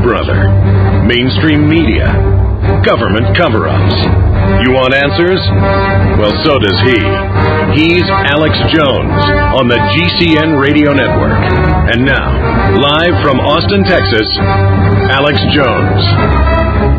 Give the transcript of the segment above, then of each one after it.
brother? Mainstream media? Government cover-ups? You want answers? Well, so does he. He's Alex Jones on the GCN Radio Network. And now, live from Austin, Texas, Alex Jones.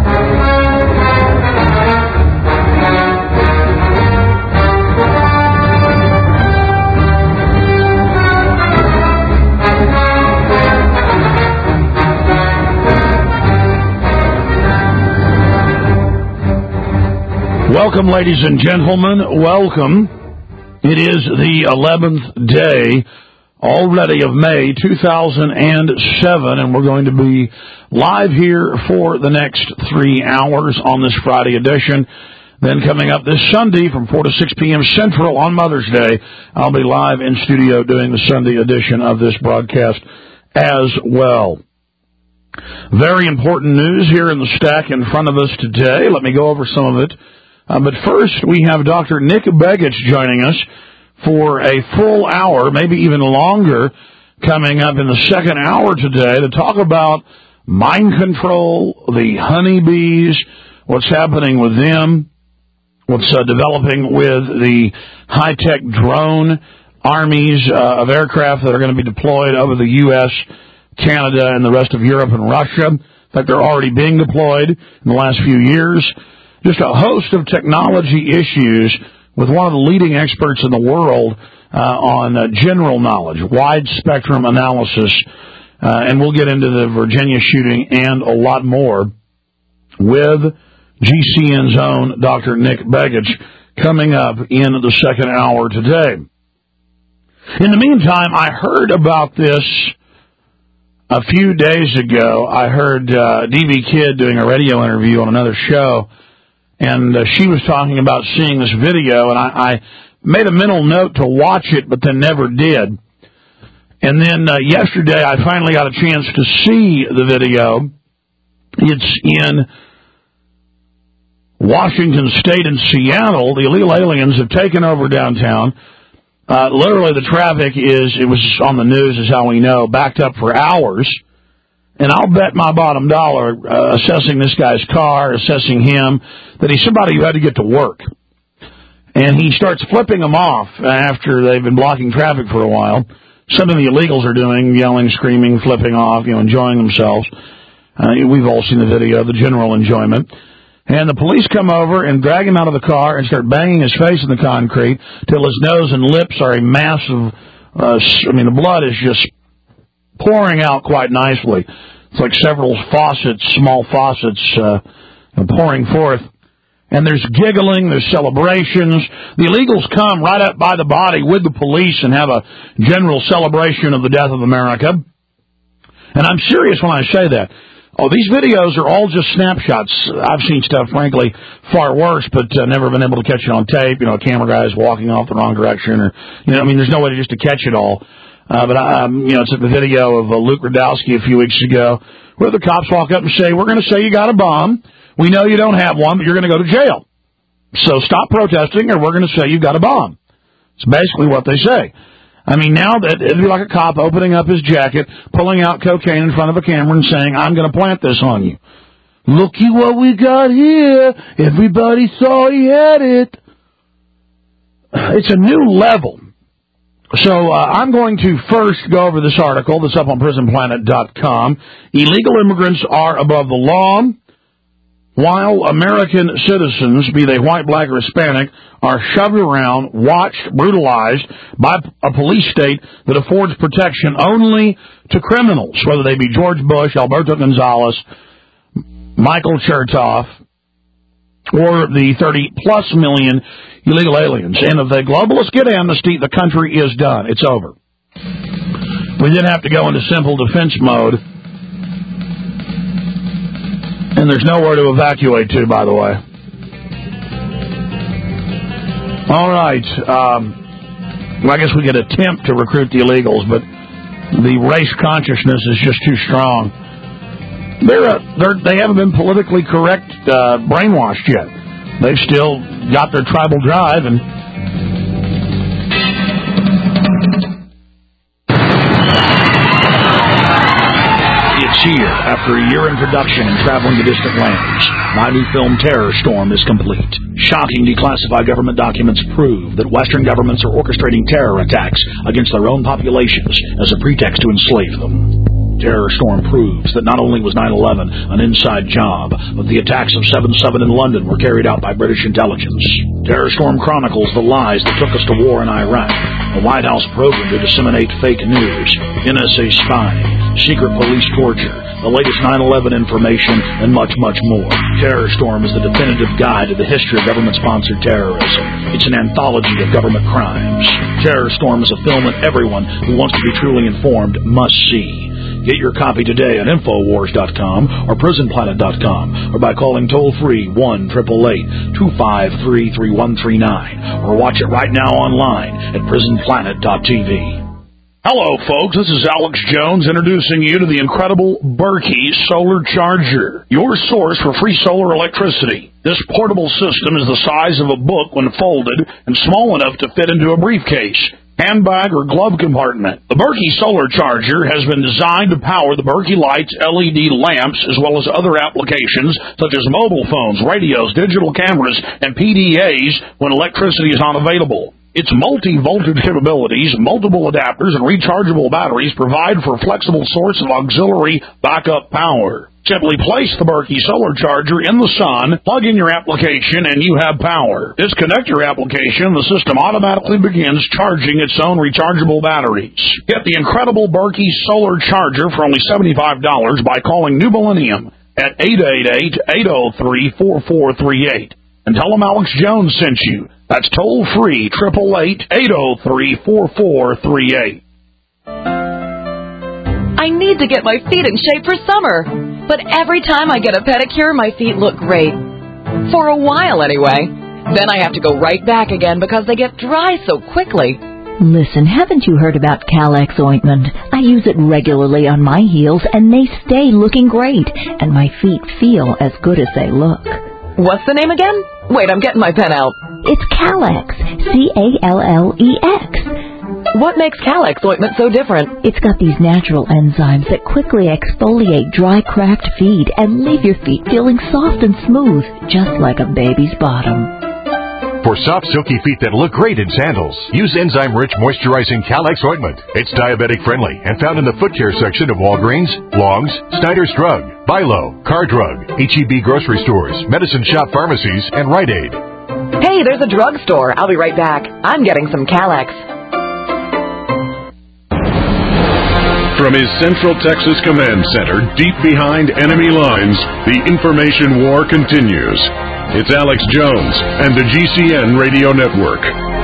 Welcome, ladies and gentlemen. Welcome. It is the 11th day already of May 2007, and we're going to be live here for the next 3 hours on this Friday edition. Then coming up this Sunday from 4 to 6 p.m. Central on Mother's Day, I'll be live in studio doing the Sunday edition of this broadcast as well. Very important news here in the stack in front of us today. Let me go over some of it. But first, we have Dr. Nick Begich joining us for a full hour, maybe even longer, coming up in the second hour today to talk about mind control, the honeybees, what's happening with them, what's developing with the high-tech drone armies of aircraft that are going to be deployed over the U.S., Canada, and the rest of Europe and Russia. In fact, they're already being deployed in the last few years. Just a host of technology issues with one of the leading experts in the world on general knowledge, wide spectrum analysis, and we'll get into the Virginia shooting and a lot more with GCN's own Dr. Nick Begich coming up in the second hour today. In the meantime, I heard about this a few days ago. I heard D.B. Kidd doing a radio interview on another show, and she was talking about seeing this video, and I made a mental note to watch it, but then never did. And then yesterday, I finally got a chance to see the video. It's in Washington State and Seattle. The illegal aliens have taken over downtown. Literally, the traffic it was on the news, is how we know, backed up for hours. And I'll bet my bottom dollar, assessing this guy's car, assessing him, that he's somebody who had to get to work. And he starts flipping them off after they've been blocking traffic for a while. Something the illegals are doing, yelling, screaming, flipping off, enjoying themselves. We've all seen the video, the general enjoyment. And the police come over and drag him out of the car and start banging his face in the concrete till his nose and lips are a mass of, the blood is just pouring out quite nicely. It's like several faucets, small faucets, pouring forth. And there's giggling, there's celebrations. The illegals come right up by the body with the police and have a general celebration of the death of America. And I'm serious when I say that. Oh, these videos are all just snapshots. I've seen stuff, frankly, far worse, but never been able to catch it on tape. A camera guy is walking off the wrong direction, or, there's no way just to catch it all. But it's the video of Luke Rudkowski a few weeks ago, where the cops walk up and say, "We're going to say you got a bomb. We know you don't have one, but you're going to go to jail. So stop protesting, or we're going to say you got a bomb." It's basically what they say. Now that it'd be like a cop opening up his jacket, pulling out cocaine in front of a camera and saying, "I'm going to plant this on you. Looky what we got here. Everybody saw he had it." It's a new level. So I'm going to first go over this article that's up on prisonplanet.com. Illegal immigrants are above the law, while American citizens, be they white, black, or Hispanic, are shoved around, watched, brutalized by a police state that affords protection only to criminals, whether they be George Bush, Alberto Gonzalez, Michael Chertoff, or the 30-plus million illegal aliens. And if the globalists get amnesty, the country is done. It's over. We then have to go into simple defense mode. And there's nowhere to evacuate to, by the way. All right. I guess we could attempt to recruit the illegals, but the race consciousness is just too strong. They haven't been politically correct brainwashed yet. They've still got their tribal drive, and cheer after a year in production and traveling to distant lands. My new film, Terror Storm, is complete. Shocking declassified government documents prove that Western governments are orchestrating terror attacks against their own populations as a pretext to enslave them. Terror Storm proves that not only was 9/11 an inside job, but the attacks of 7/7 in London were carried out by British intelligence. Terror Storm chronicles the lies that took us to war in Iraq, the White House program to disseminate fake news, NSA spying, secret police torture, the latest 9/11 information, and much, much more. Terror Storm is the definitive guide to the history of government-sponsored terrorism. It's an anthology of government crimes. Terror Storm is a film that everyone who wants to be truly informed must see. Get your copy today at Infowars.com or PrisonPlanet.com or by calling toll-free 1-888-253-3139 or watch it right now online at PrisonPlanet.tv. Hello, folks. This is Alex Jones introducing you to the incredible Berkey Solar Charger, your source for free solar electricity. This portable system is the size of a book when folded and small enough to fit into a briefcase, handbag, or glove compartment. The Berkey Solar Charger has been designed to power the Berkey Lights LED lamps as well as other applications such as mobile phones, radios, digital cameras, and PDAs when electricity is not available. Its multi-voltage capabilities, multiple adapters, and rechargeable batteries provide for a flexible source of auxiliary backup power. Simply place the Berkey Solar Charger in the sun, plug in your application, and you have power. Disconnect your application, the system automatically begins charging its own rechargeable batteries. Get the incredible Berkey Solar Charger for only $75 by calling New Millennium at 888-803-4438. And tell them Alex Jones sent you. That's toll-free, 888-803-4438. I need to get my feet in shape for summer, but every time I get a pedicure, my feet look great. For a while, anyway. Then I have to go right back again because they get dry so quickly. Listen, haven't you heard about Calex ointment? I use it regularly on my heels, and they stay looking great, and my feet feel as good as they look. What's the name again? Wait, I'm getting my pen out. It's Calex, Callex. What makes Calex ointment so different? It's got these natural enzymes that quickly exfoliate dry, cracked feet and leave your feet feeling soft and smooth, just like a baby's bottom. For soft, silky feet that look great in sandals, use enzyme-rich moisturizing Calex ointment. It's diabetic-friendly and found in the foot care section of Walgreens, Long's, Snyder's Drug, Bilo, Car Drug, H-E-B grocery stores, medicine shop pharmacies, and Rite Aid. Hey, there's a drugstore. I'll be right back. I'm getting some Calex. From his Central Texas Command Center, deep behind enemy lines, the information war continues. It's Alex Jones and the GCN Radio Network.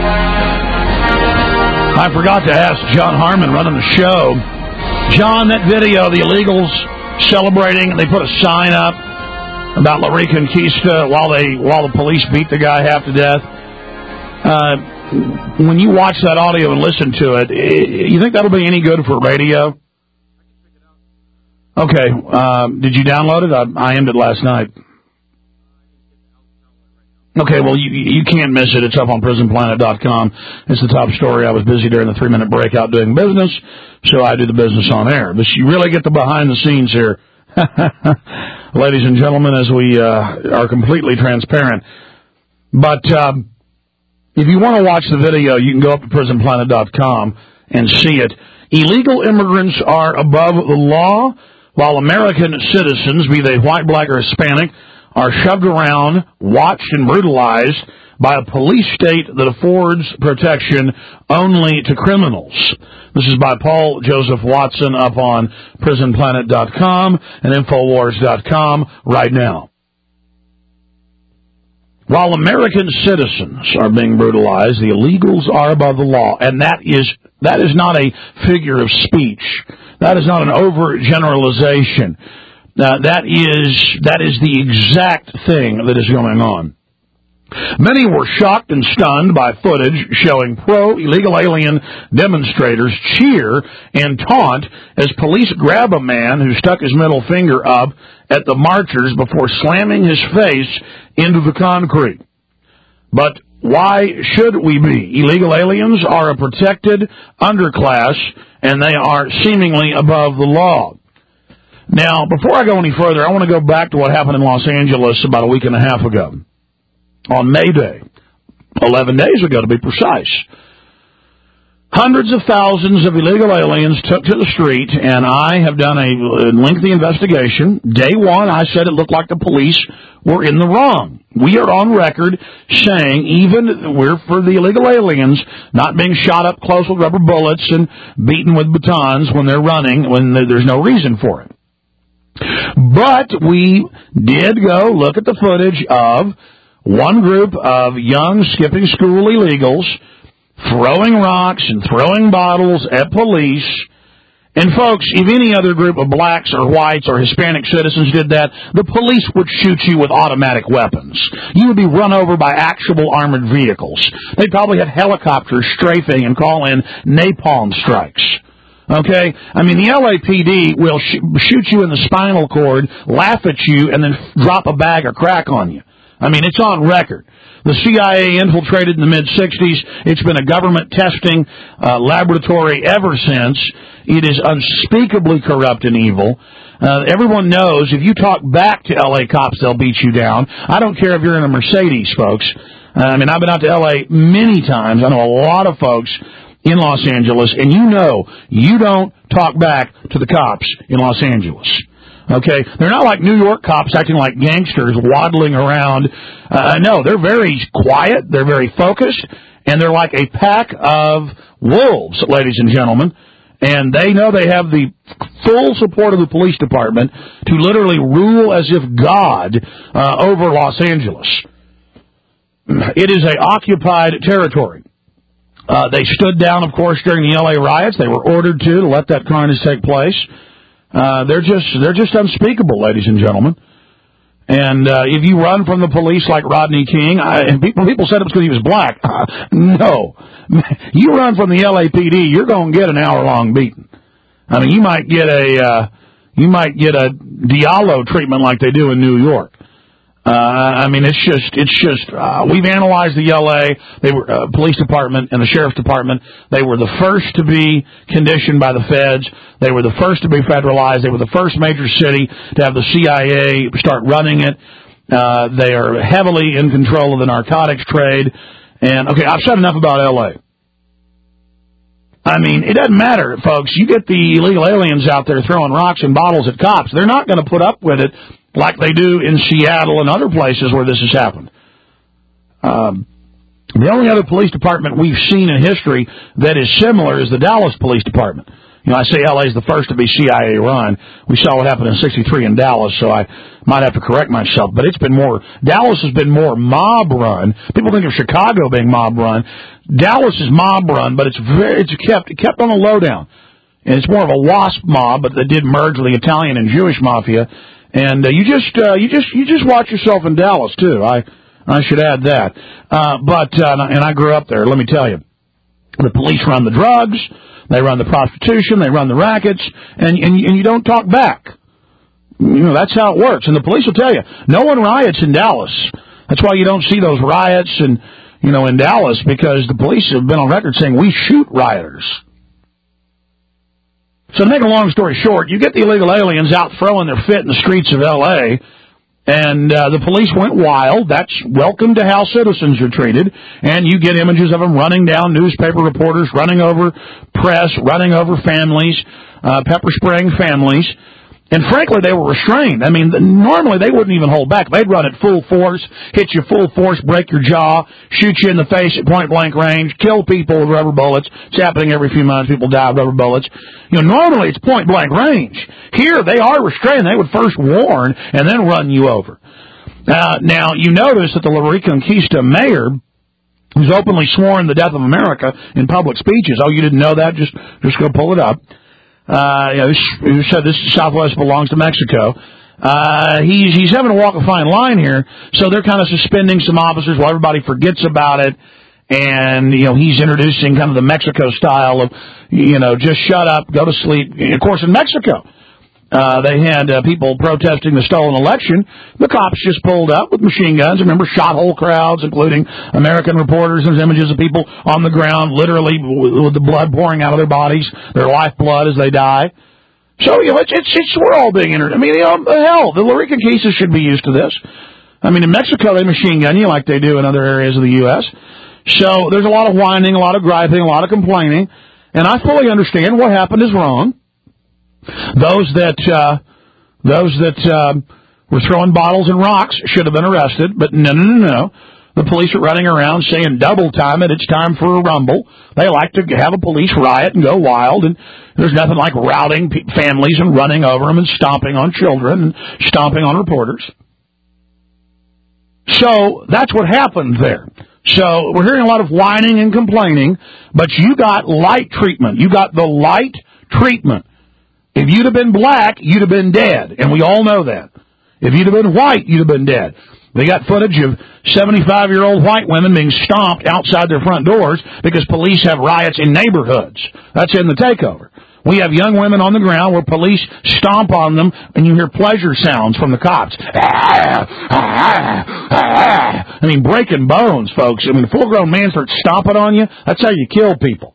I forgot to ask John Harmon running the show. John, that video, the illegals celebrating, they put a sign up about La Reconquista while the police beat the guy half to death. When you watch that audio and listen to it, you think that'll be any good for radio? Okay. Did you download it? I ended last night. Okay, well, you can't miss it. It's up on PrisonPlanet.com. It's the top story. I was busy during the 3-minute breakout doing business, so I do the business on air. But you really get the behind the scenes here, ladies and gentlemen, as we are completely transparent. But if you want to watch the video, you can go up to PrisonPlanet.com and see it. Illegal immigrants are above the law, while American citizens, be they white, black, or Hispanic, are shoved around, watched, and brutalized by a police state that affords protection only to criminals. This is by Paul Joseph Watson up on PrisonPlanet.com and Infowars.com right now. While American citizens are being brutalized, the illegals are above the law, and that is not a figure of speech. That is not an overgeneralization. That is the exact thing that is going on. Many were shocked and stunned by footage showing pro-illegal alien demonstrators cheer and taunt as police grab a man who stuck his middle finger up at the marchers before slamming his face into the concrete. But why should we be? Illegal aliens are a protected underclass, and they are seemingly above the law. Now, before I go any further, I want to go back to what happened in Los Angeles about a week and a half ago. On May Day, 11 days ago to be precise. Hundreds of thousands of illegal aliens took to the street, and I have done a lengthy investigation. Day one, I said it looked like the police were in the wrong. We are on record saying even we're for the illegal aliens not being shot up close with rubber bullets and beaten with batons when they're running, when there's no reason for it. But we did go look at the footage of one group of young skipping school illegals throwing rocks and throwing bottles at police. And folks, if any other group of blacks or whites or Hispanic citizens did that, the police would shoot you with automatic weapons. You would be run over by actual armored vehicles. They'd probably have helicopters strafing and call in napalm strikes. Okay? I mean, the LAPD will shoot you in the spinal cord, laugh at you, and then drop a bag of crack on you. I mean, it's on record. The CIA infiltrated in the mid-'60s. It's been a government testing laboratory ever since. It is unspeakably corrupt and evil. Everyone knows if you talk back to L.A. cops, they'll beat you down. I don't care if you're in a Mercedes, folks. I mean, I've been out to L.A. many times. I know a lot of folks in Los Angeles, and you don't talk back to the cops in Los Angeles. Okay, they're not like New York cops acting like gangsters waddling around. No, they're very quiet, they're very focused, and they're like a pack of wolves, ladies and gentlemen. And they know they have the full support of the police department to literally rule as if God over Los Angeles. It is an occupied territory. They stood down, of course, during the L.A. riots. They were ordered to let that carnage take place. They're just unspeakable, ladies and gentlemen. And if you run from the police like Rodney King, and people said it was because he was black. No, you run from the LAPD, you're going to get an hour-long beating. I mean, you might get a Diallo treatment like they do in New York. I mean, it's just. We've analyzed the LA. They were police department and the sheriff's department. They were the first to be conditioned by the feds. They were the first to be federalized. They were the first major city to have the CIA start running it. They are heavily in control of the narcotics trade. And okay, I've said enough about LA. I mean, it doesn't matter, folks. You get the illegal aliens out there throwing rocks and bottles at cops. They're not going to put up with it like they do in Seattle and other places where this has happened. The only other police department we've seen in history that is similar is the Dallas Police Department. You know, I say LA is the first to be CIA run. We saw what happened in '63 in Dallas, so I might have to correct myself. But Dallas has been more mob run. People think of Chicago being mob run. Dallas is mob run, but it's kept on a lowdown. And it's more of a WASP mob, but they did merge with the Italian and Jewish mafia. And you just watch yourself in Dallas too. I should add that. And I grew up there. Let me tell you, the police run the drugs, they run the prostitution, they run the rackets, and you don't talk back. You know, that's how it works. And the police will tell you, no one riots in Dallas. That's why you don't see those riots in Dallas, because the police have been on record saying we shoot rioters. So to make a long story short, you get the illegal aliens out throwing their fit in the streets of L.A., and the police went wild. That's welcome to how citizens are treated. And you get images of them running down newspaper reporters, running over press, running over families, pepper spraying families. And frankly, they were restrained. I mean, normally they wouldn't even hold back. They'd run at full force, hit you full force, break your jaw, shoot you in the face at point-blank range, kill people with rubber bullets. It's happening every few months. People die of rubber bullets. You know, normally it's point-blank range. Here, they are restrained. They would first warn and then run you over. Now, you notice that the La Reconquista mayor, who's openly sworn the death of America in public speeches. Oh, you didn't know that? Just go pull it up. Who said this Southwest belongs to Mexico. He's having to walk a fine line here, so they're kind of suspending some officers while everybody forgets about it. And, he's introducing kind of the Mexico style of, just shut up, go to sleep. Of course, in Mexico, they had people protesting the stolen election. The cops just pulled up with machine guns. Remember, shot whole crowds, including American reporters. There's images of people on the ground, literally with the blood pouring out of their bodies, their lifeblood as they die. So, we're all being entered. I mean, hell, the Larica cases should be used to this. I mean, in Mexico, they machine gun you like they do in other areas of the U.S. So there's a lot of whining, a lot of griping, a lot of complaining, and I fully understand what happened is wrong. Those that were throwing bottles and rocks should have been arrested, but no. The police are running around saying double time it, it's time for a rumble. They like to have a police riot and go wild, and there's nothing like routing families and running over them and stomping on children and stomping on reporters. So that's what happened there. So we're hearing a lot of whining and complaining, but you got light treatment. You got the light treatment. If you'd have been black, you'd have been dead, and we all know that. If you'd have been white, you'd have been dead. They got footage of 75-year-old white women being stomped outside their front doors because police have riots in neighborhoods. That's in the takeover. We have young women on the ground where police stomp on them, and you hear pleasure sounds from the cops. I mean, breaking bones, folks. I mean, a full-grown man starts stomping on you. That's how you kill people.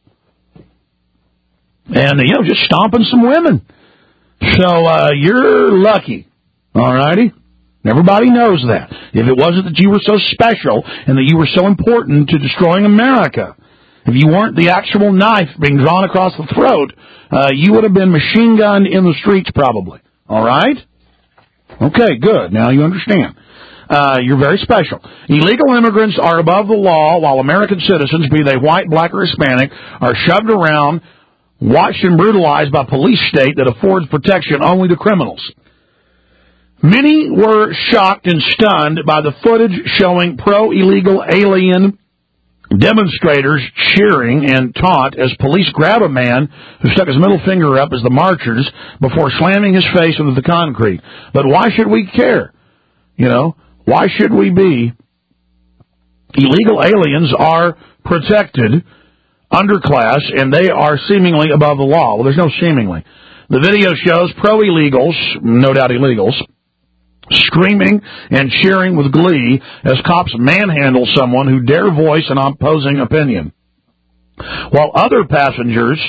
And, just stomping some women. So, you're lucky. All righty? Everybody knows that. If it wasn't that you were so special and that you were so important to destroying America, if you weren't the actual knife being drawn across the throat, you would have been machine gunned in the streets probably. All right? Okay, good. Now you understand. You're very special. Illegal immigrants are above the law, while American citizens, be they white, black, or Hispanic, are shoved around, watched and brutalized by a police state that affords protection only to criminals. Many were shocked and stunned by the footage showing pro-illegal alien demonstrators cheering and taunt as police grab a man who stuck his middle finger up as the marchers before slamming his face into the concrete. But why should we care? Why should we be? Illegal aliens are protected underclass, and they are seemingly above the law. Well, there's no seemingly. The video shows pro-illegals, no doubt illegals, screaming and cheering with glee as cops manhandle someone who dare voice an opposing opinion. While other passerbys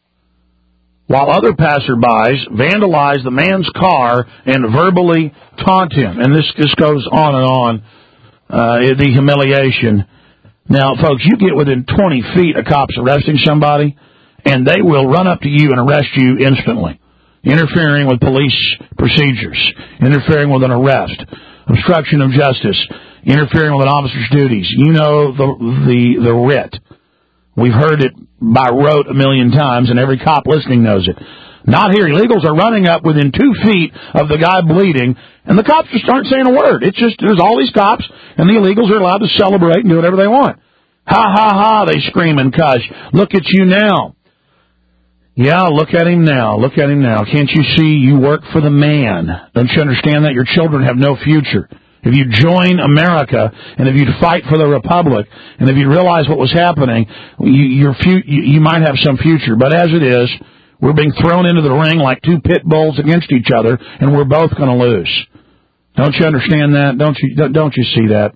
vandalize the man's car and verbally taunt him. And this goes on and on, the humiliation. Now, folks, you get within 20 feet of cops arresting somebody, and they will run up to you and arrest you instantly. Interfering with police procedures, interfering with an arrest, obstruction of justice, interfering with an officer's duties. You know the writ. We've heard it by rote a million times, and every cop listening knows it. Not here. Illegals are running up within 2 feet of the guy bleeding, and the cops just aren't saying a word. It's just there's all these cops, and the illegals are allowed to celebrate and do whatever they want. Ha, ha, ha, they scream and cuss. Look at you now. Yeah, look at him now. Look at him now. Can't you see you work for the man? Don't you understand that? Your children have no future. If you join America, and if you'd fight for the Republic, and if you realize what was happening, you might have some future. But as it is, we're being thrown into the ring like two pit bulls against each other, and we're both going to lose. Don't you understand that? Don't you see that?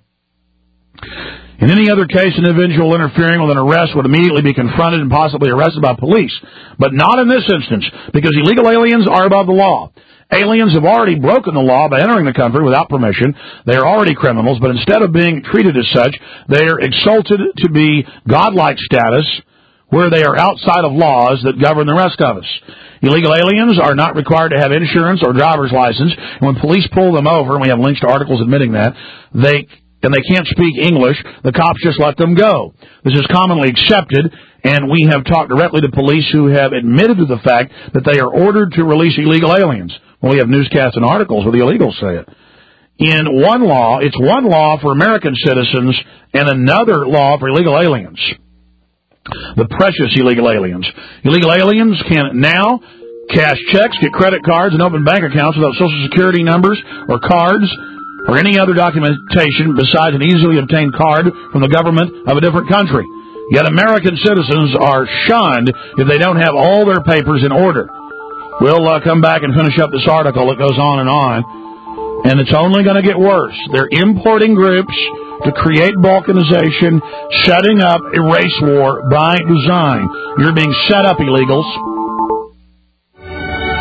In any other case, an individual interfering with an arrest would immediately be confronted and possibly arrested by police. But not in this instance, because illegal aliens are above the law. Aliens have already broken the law by entering the country without permission. They are already criminals, but instead of being treated as such, they are exalted to be godlike status, where they are outside of laws that govern the rest of us. Illegal aliens are not required to have insurance or driver's license. And when police pull them over, and we have links to articles admitting that, they can't speak English, the cops just let them go. This is commonly accepted, and we have talked directly to police who have admitted to the fact that they are ordered to release illegal aliens. Well, we have newscasts and articles where the illegals say it. In one law, it's one law for American citizens and another law for illegal aliens. The precious illegal aliens. Illegal aliens can now cash checks, get credit cards, and open bank accounts without Social Security numbers or cards or any other documentation besides an easily obtained card from the government of a different country. Yet American citizens are shunned if they don't have all their papers in order. We'll come back and finish up this article. It goes on, and it's only going to get worse. They're importing groups to create balkanization, setting up a race war by design. You're being set up, illegals.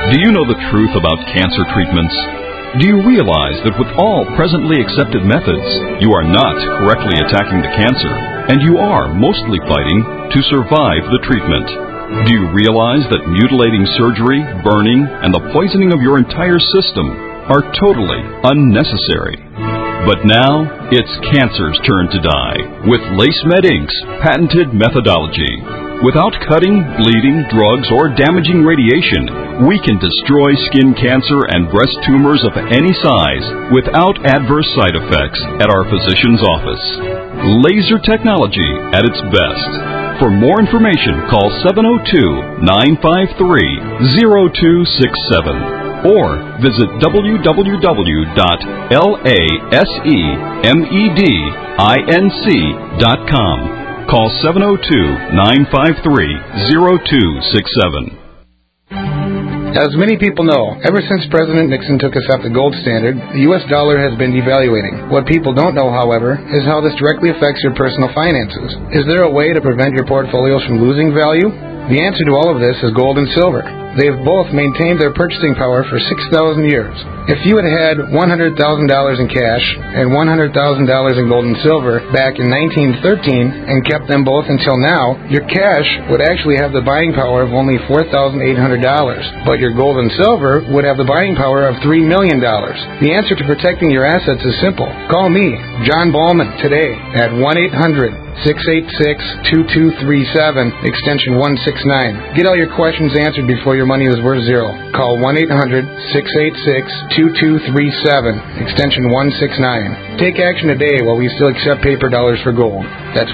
Do you know the truth about cancer treatments? Do you realize that with all presently accepted methods, you are not correctly attacking the cancer, and you are mostly fighting to survive the treatment? Do you realize that mutilating surgery, burning, and the poisoning of your entire system are totally unnecessary? But now, it's cancer's turn to die with LaceMed Inc.'s patented methodology. Without cutting, bleeding, drugs, or damaging radiation, we can destroy skin cancer and breast tumors of any size without adverse side effects at our physician's office. Laser technology at its best. For more information, call 702-953-0267 or visit www.lasemedinc.com. Call 702-953-0267. As many people know, ever since President Nixon took us off the gold standard, the U.S. dollar has been devaluating. What people don't know, however, is how this directly affects your personal finances. Is there a way to prevent your portfolios from losing value? The answer to all of this is gold and silver. They have both maintained their purchasing power for 6,000 years. If you had $100,000 in cash and $100,000 in gold and silver back in 1913 and kept them both until now, your cash would actually have the buying power of only $4,800, but your gold and silver would have the buying power of $3 million. The answer to protecting your assets is simple. Call me, John Ballman, today at 1-800-686-2237, extension 169. Get all your questions answered before your money is worth zero. Call 1-800-686-2237, extension 169. Take action today while we still accept paper dollars for gold. That's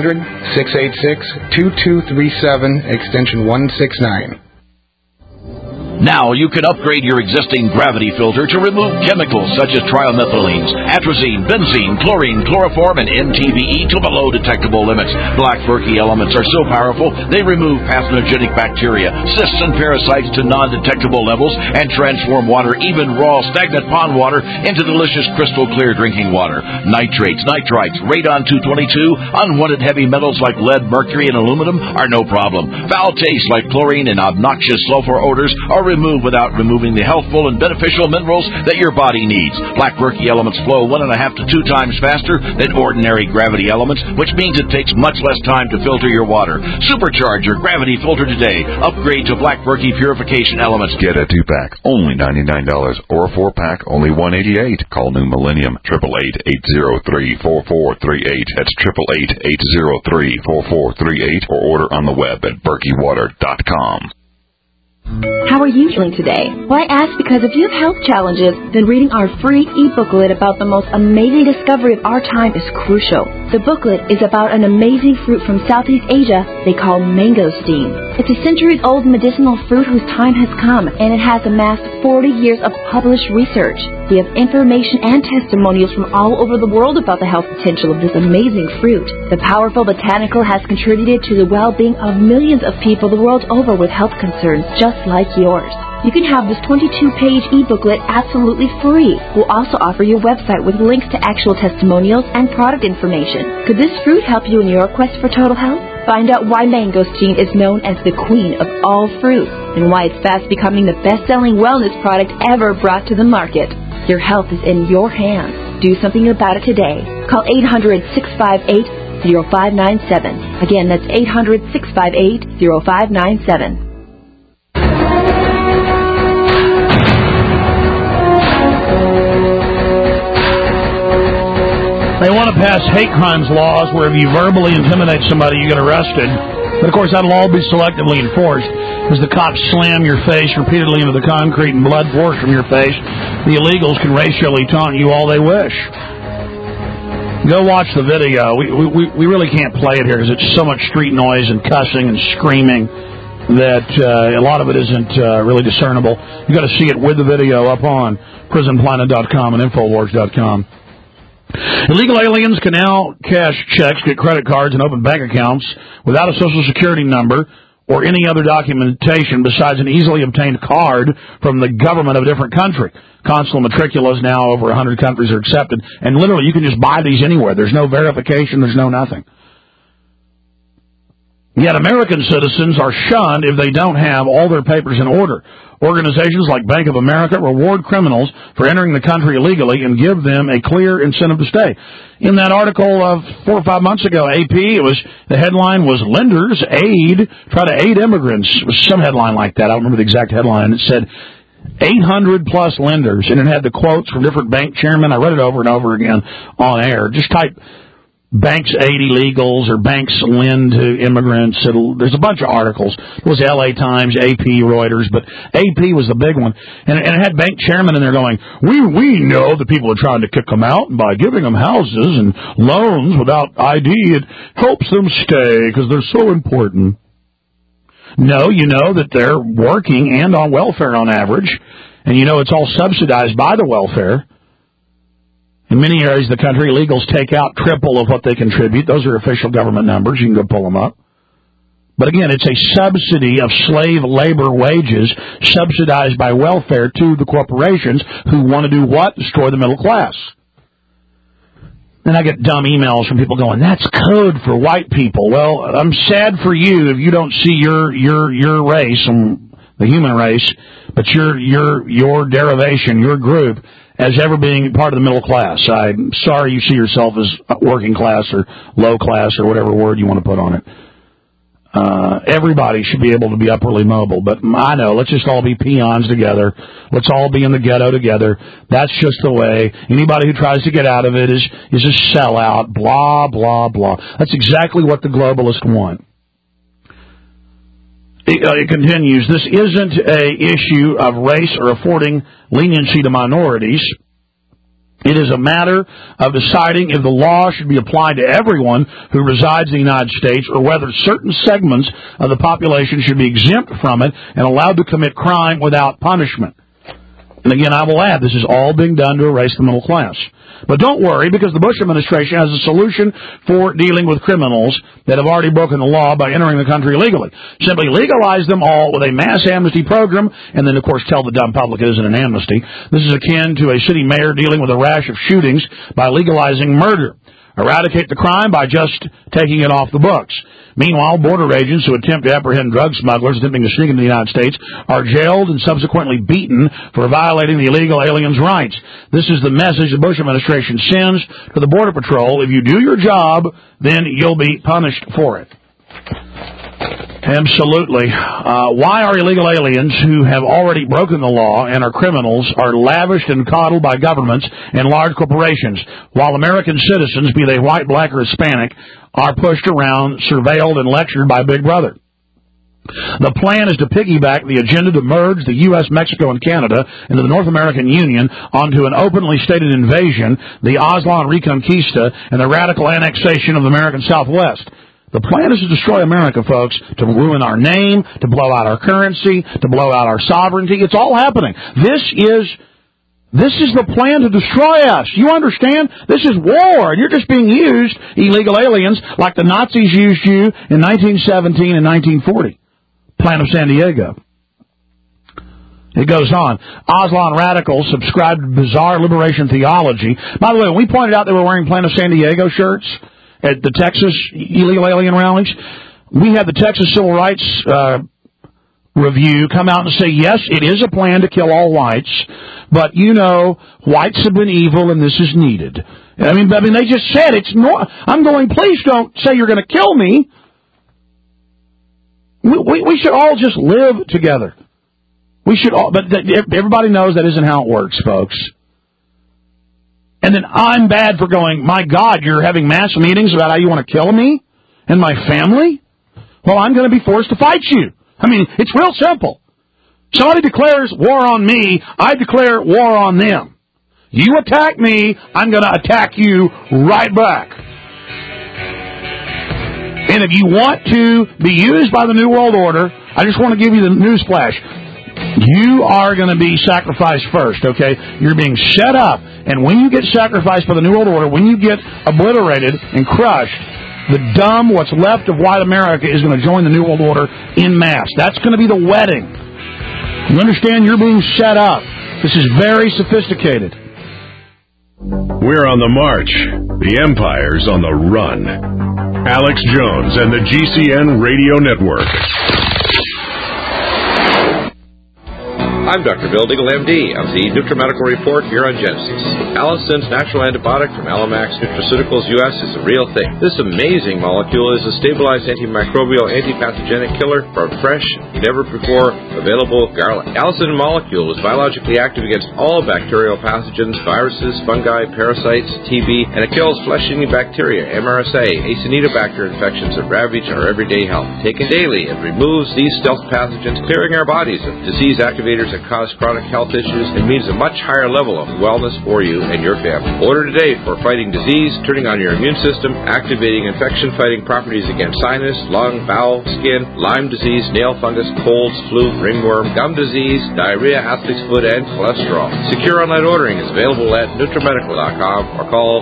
1-800-686-2237, extension 169. Now you can upgrade your existing gravity filter to remove chemicals such as trimethylenes, atrazine, benzene, chlorine, chloroform, and MTBE to below detectable limits. Black Berkey elements are so powerful they remove pathogenic bacteria, cysts, and parasites to non-detectable levels and transform water, even raw, stagnant pond water, into delicious crystal clear drinking water. Nitrates, nitrites, radon-222, unwanted heavy metals like lead, mercury, and aluminum are no problem. Foul tastes like chlorine and obnoxious sulfur odors are removed without removing the healthful and beneficial minerals that your body needs. Black Berkey elements flow 1.5 to 2 times faster than ordinary gravity elements, which means it takes much less time to filter your water. Supercharge your gravity filter today. Upgrade to Black Berkey purification elements. Get a 2-pack, only $99, or a 4-pack, only $188. Call New Millennium, 888-803-4438. That's 888-803-4438, or order on the web at berkeywater.com. How are you feeling today? Well, I ask because if you have health challenges, then reading our free e-booklet about the most amazing discovery of our time is crucial. The booklet is about an amazing fruit from Southeast Asia they call mangosteen. It's a centuries-old medicinal fruit whose time has come, and it has amassed 40 years of published research. We have information and testimonials from all over the world about the health potential of this amazing fruit. The powerful botanical has contributed to the well-being of millions of people the world over with health concerns just like yours. You can have this 22-page e-booklet absolutely free. We'll also offer you a website with links to actual testimonials and product information. Could this fruit help you in your quest for total health? Find out why mangosteen is known as the queen of all fruits and why it's fast becoming the best-selling wellness product ever brought to the market. Your health is in your hands. Do something about it today. Call 800-658-0597. Again, that's 800-658-0597. They want to pass hate crimes laws where if you verbally intimidate somebody, you get arrested. But, of course, that'll all be selectively enforced as the cops slam your face repeatedly into the concrete and blood pours from your face. The illegals can racially taunt you all they wish. Go watch the video. We really can't play it here because it's so much street noise and cussing and screaming that a lot of it isn't really discernible. You've got to see it with the video up on prisonplanet.com and Infowars.com. Illegal aliens can now cash checks, get credit cards, and open bank accounts without a Social Security number or any other documentation besides an easily obtained card from the government of a different country. Consular matriculas now over 100 countries are accepted, and literally you can just buy these anywhere. There's no verification. There's no nothing. Yet American citizens are shunned if they don't have all their papers in order. Organizations like Bank of America reward criminals for entering the country illegally and give them a clear incentive to stay. In that article of 4 or 5 months ago, AP, the headline was Lenders Try to Aid Immigrants. It was some headline like that. I don't remember the exact headline. It said 800 plus lenders, and it had the quotes from different bank chairmen. I read it over and over again on air. Just type banks aid illegals or banks lend to immigrants. There's a bunch of articles. It was LA Times, AP, Reuters, but AP was the big one. And it had bank chairmen in there going, we know that people are trying to kick them out, and by giving them houses and loans without ID, it helps them stay because they're so important. No, you know that they're working and on welfare on average, and you know it's all subsidized by the welfare. In many areas of the country, illegals take out triple of what they contribute. Those are official government numbers. You can go pull them up. But again, it's a subsidy of slave labor wages subsidized by welfare to the corporations who want to do what? Destroy the middle class. And I get dumb emails from people going, that's code for white people. Well, I'm sad for you if you don't see your race, the human race, but your derivation, your group, as ever being part of the middle class. I'm sorry you see yourself as working class or low class or whatever word you want to put on it. Everybody should be able to be upwardly mobile, but I know, let's just all be peons together. Let's all be in the ghetto together. That's just the way. Anybody who tries to get out of it is a sellout, blah, blah, blah. That's exactly what the globalists want. It continues, this isn't an issue of race or affording leniency to minorities. It is a matter of deciding if the law should be applied to everyone who resides in the United States or whether certain segments of the population should be exempt from it and allowed to commit crime without punishment. And again, I will add, this is all being done to erase the middle class. But don't worry, because the Bush administration has a solution for dealing with criminals that have already broken the law by entering the country illegally. Simply legalize them all with a mass amnesty program, and then, of course, tell the dumb public it isn't an amnesty. This is akin to a city mayor dealing with a rash of shootings by legalizing murder. Eradicate the crime by just taking it off the books. Meanwhile, border agents who attempt to apprehend drug smugglers attempting to sneak into the United States are jailed and subsequently beaten for violating the illegal aliens' rights. This is the message the Bush administration sends to the Border Patrol. If you do your job, then you'll be punished for it. Absolutely. Why are illegal aliens who have already broken the law and are criminals are lavished and coddled by governments and large corporations, while American citizens, be they white, black, or Hispanic, are pushed around, surveilled, and lectured by Big Brother? The plan is to piggyback the agenda to merge the U.S., Mexico, and Canada into the North American Union onto an openly stated invasion, the Aztlán Reconquista, and the radical annexation of the American Southwest. The plan is to destroy America, folks, to ruin our name, to blow out our currency, to blow out our sovereignty. It's all happening. This is the plan to destroy us. You understand? This is war, and you're just being used, illegal aliens, like the Nazis used you in 1917 and 1940. Plan of San Diego. It goes on. Aztlán radicals subscribe to bizarre liberation theology. By the way, when we pointed out they were wearing Plan of San Diego shirts at the Texas illegal alien rallies, we had the Texas Civil Rights Review come out and say, yes, it is a plan to kill all whites, but, you know, whites have been evil and this is needed. I mean, they just said it's not. I'm going, please don't say you're going to kill me. We should all just live together. We should all, but everybody knows that isn't how it works, folks. And then I'm bad for going, my God, you're having mass meetings about how you want to kill me and my family? Well, I'm going to be forced to fight you. I mean, it's real simple. Somebody declares war on me, I declare war on them. You attack me, I'm going to attack you right back. And if you want to be used by the New World Order, I just want to give you the news flash. You are going to be sacrificed first, okay? You're being set up, and when you get sacrificed by the New World Order, when you get obliterated and crushed, the dumb, what's left of white America is going to join the New World Order en masse. That's going to be the wedding. You understand? You're being set up. This is very sophisticated. We're on the march. The empire's on the run. Alex Jones and the GCN Radio Network. I'm Dr. Bill Deagle, MD, of the NutriMedical Report here on Genesis. Allison's natural antibiotic from Allomax Nutraceuticals US is a real thing. This amazing molecule is a stabilized antimicrobial, antipathogenic killer for fresh, never-before available garlic. Allison molecule is biologically active against all bacterial pathogens, viruses, fungi, parasites, TB, and it kills flesh-eating bacteria, MRSA, Acinetobacter infections that ravage our everyday health. Taken daily, it removes these stealth pathogens, clearing our bodies of disease activators that cause chronic health issues and means a much higher level of wellness for you and your family. Order today for fighting disease, turning on your immune system, activating infection-fighting properties against sinus, lung, bowel, skin, Lyme disease, nail fungus, colds, flu, ringworm, gum disease, diarrhea, athlete's foot, and cholesterol. Secure online ordering is available at NutriMedical.com or call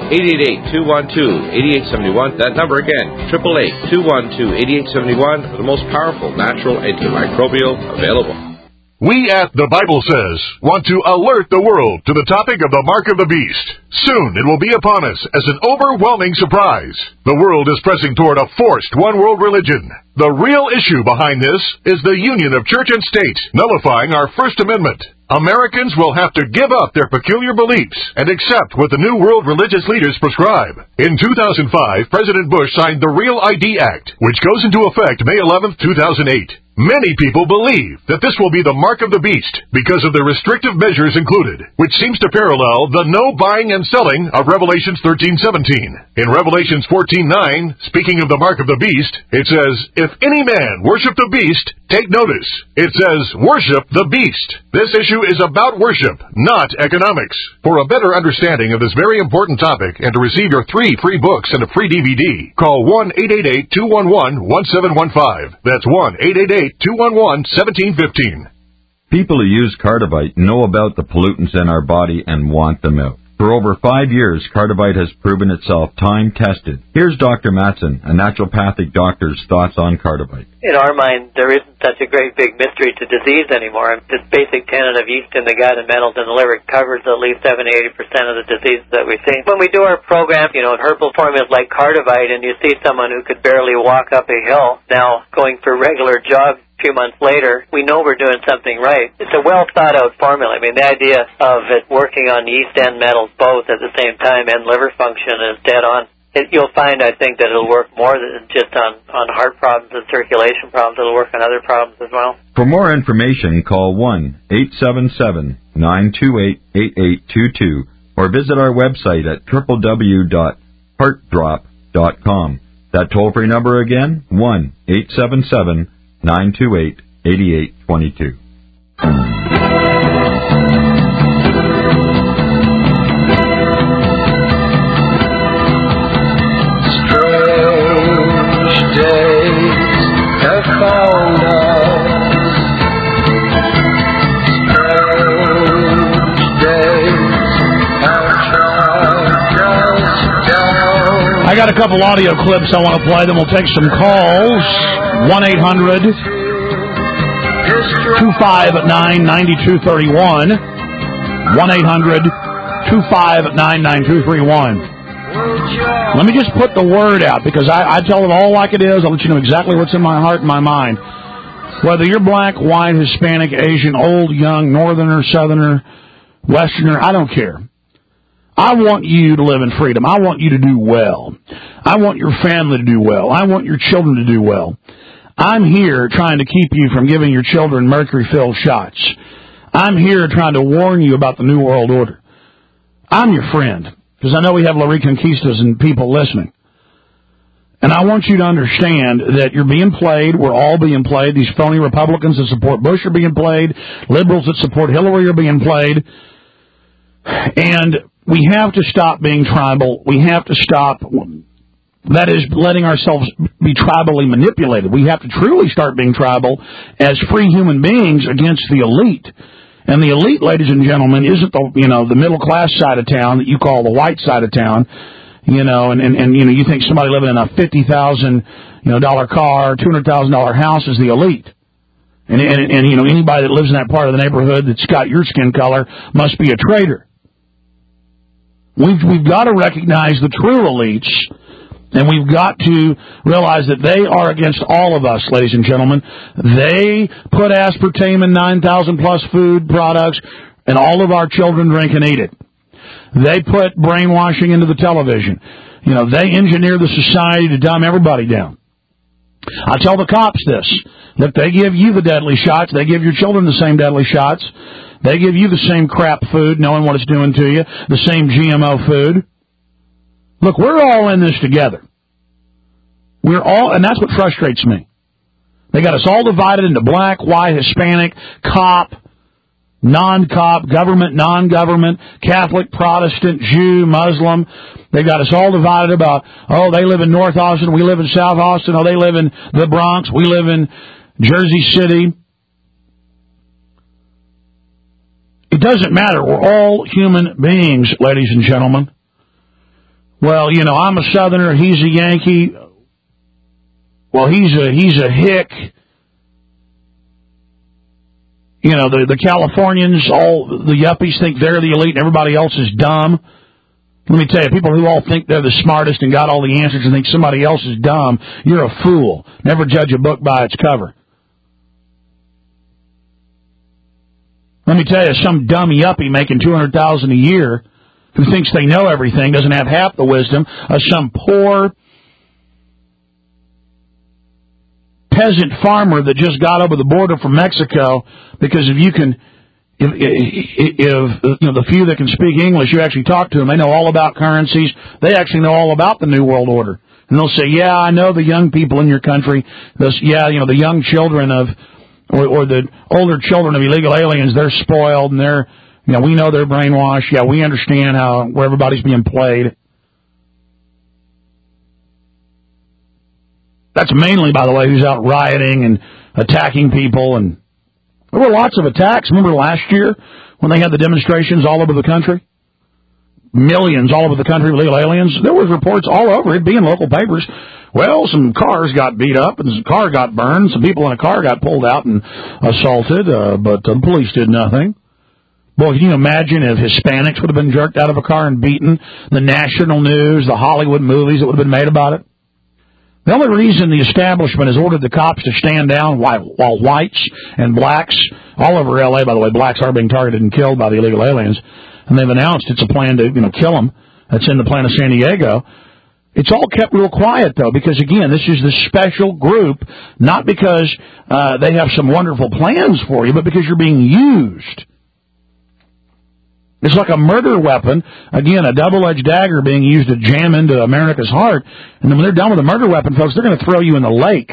888-212-8871. That number again, 888-212-8871, the most powerful natural antimicrobial available. We at The Bible Says want to alert the world to the topic of the Mark of the Beast. Soon it will be upon us as an overwhelming surprise. The world is pressing toward a forced one-world religion. The real issue behind this is the union of church and state, nullifying our First Amendment. Americans will have to give up their peculiar beliefs and accept what the New World religious leaders prescribe. In 2005, President Bush signed the Real ID Act, which goes into effect May 11, 2008. Many people believe that this will be the mark of the beast because of the restrictive measures included, which seems to parallel the no buying and selling of Revelations 13:17. In Revelations 14:9, speaking of the mark of the beast, it says, "If any man worship the beast, take notice." It says, "Worship the beast." This issue is about worship, not economics. For a better understanding of this very important topic and to receive your 3 free books and a free DVD, call 1-888-211-1715. That's 1-888-211-1715. People who use Cardivite know about the pollutants in our body and want them out. For over 5 years, Cardivite has proven itself time-tested. Here's Dr. Matson, a naturopathic doctor's thoughts on Cardivite. In our mind, there isn't such a great big mystery to disease anymore. This basic tenet of yeast in the gut and metals in the liver covers at least 70-80% of the diseases that we see. When we do our program, in herbal formulas like Cardivite, and you see someone who could barely walk up a hill now going for regular jogs, a few months later, we know we're doing something right. It's a well-thought-out formula. I mean, the idea of it working on yeast and metals both at the same time and liver function is dead on. You'll find, I think, that it'll work more than just on heart problems and circulation problems. It'll work on other problems as well. For more information, call 1-877-928-8822 or visit our website at www.heartdrop.com. That toll-free number again, 1-877-928-8822. I got a couple audio clips I want to play, then we'll take some calls. 1-800-259-9231. 1-800-259-9231. Let me just put the word out, because I tell it all like it is. I'll let you know exactly what's in my heart and my mind. Whether you're black, white, Hispanic, Asian, old, young, northerner, southerner, westerner, I don't care. I want you to live in freedom. I want you to do well. I want your family to do well. I want your children to do well. I'm here trying to keep you from giving your children mercury-filled shots. I'm here trying to warn you about the New World Order. I'm your friend, because I know we have La Reconquistas and people listening. And I want you to understand that you're being played. We're all being played. These phony Republicans that support Bush are being played. Liberals that support Hillary are being played. And we have to stop being tribal. We have to stop, that is, letting ourselves be tribally manipulated. We have to truly start being tribal as free human beings against the elite. And the elite, ladies and gentlemen, isn't the middle class side of town that you call the white side of town. And you think somebody living in a $50,000 dollar car, $200,000 house is the elite. And anybody that lives in that part of the neighborhood that's got your skin color must be a traitor. We've got to recognize the true elites And we've got to realize that they are against all of us, ladies and gentlemen. They put aspartame in 9,000 plus food products, and all of our children drink and eat it. They put brainwashing into the television. They engineer the society to dumb everybody down. I tell the cops this. Look, they give you the deadly shots. They give your children the same deadly shots. They give you the same crap food, knowing what it's doing to you, the same GMO food. Look, we're all in this together. And that's what frustrates me. They got us all divided into black, white, Hispanic, cop, non-cop, government, non-government, Catholic, Protestant, Jew, Muslim. They got us all divided about, they live in North Austin, we live in South Austin, they live in the Bronx, we live in Jersey City. It doesn't matter. We're all human beings, ladies and gentlemen. Well, I'm a Southerner, he's a Yankee. Well, he's a hick. The Californians, all the yuppies think they're the elite and everybody else is dumb. Let me tell you, people who all think they're the smartest and got all the answers and think somebody else is dumb, you're a fool. Never judge a book by its cover. Let me tell you, some dumb yuppie making $200,000 a year who thinks they know everything doesn't have half the wisdom of some poor peasant farmer that just got over the border from Mexico, because if the few that can speak English, you actually talk to them, they know all about currencies. They actually know all about the New World Order. And they'll say, yeah, I know the young people in your country, the young children of, or the older children of illegal aliens, they're spoiled and we know they're brainwashed. Yeah, we understand where everybody's being played. That's mainly, by the way, who's out rioting and attacking people. And there were lots of attacks. Remember last year when they had the demonstrations all over the country? Millions all over the country of illegal aliens. There was reports all over. It'd be in local papers. Well, some cars got beat up and some car got burned. Some people in a car got pulled out and assaulted, but the police did nothing. Boy, can you imagine if Hispanics would have been jerked out of a car and beaten? The national news, the Hollywood movies that would have been made about it. The only reason the establishment has ordered the cops to stand down while whites and blacks, all over L.A., by the way, blacks are being targeted and killed by the illegal aliens, and they've announced it's a plan to, kill them. That's in the plan of San Diego. It's all kept real quiet, though, because, again, this is this special group, not because they have some wonderful plans for you, but because you're being used. It's like a murder weapon, again, a double-edged dagger being used to jam into America's heart. And then when they're done with a murder weapon, folks, they're going to throw you in the lake.